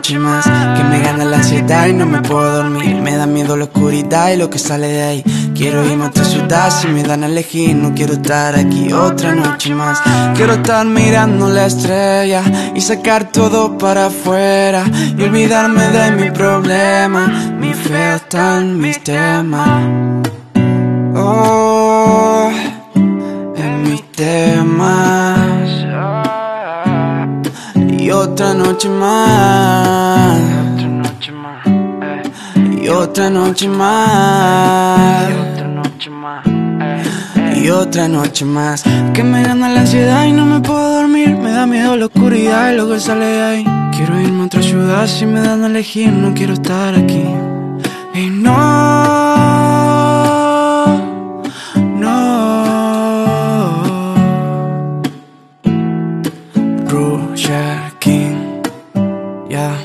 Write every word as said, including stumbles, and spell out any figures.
noche más. Que me gana la ansiedad y no me puedo dormir. Me da miedo la oscuridad y lo que sale de ahí. Quiero irme a otra ciudad si me dan a elegir. No quiero estar aquí otra noche más. Quiero estar mirando la estrella y sacar todo para afuera y olvidarme de mi problema. Mi fe está en mis temas. Oh, en mis temas. Y otra noche más. Y otra noche más. Y otra noche más. Que me gana la ansiedad y no me puedo dormir. Me da miedo la oscuridad y lo que sale de ahí. Quiero irme a otra ciudad si me dan a elegir. No quiero estar aquí.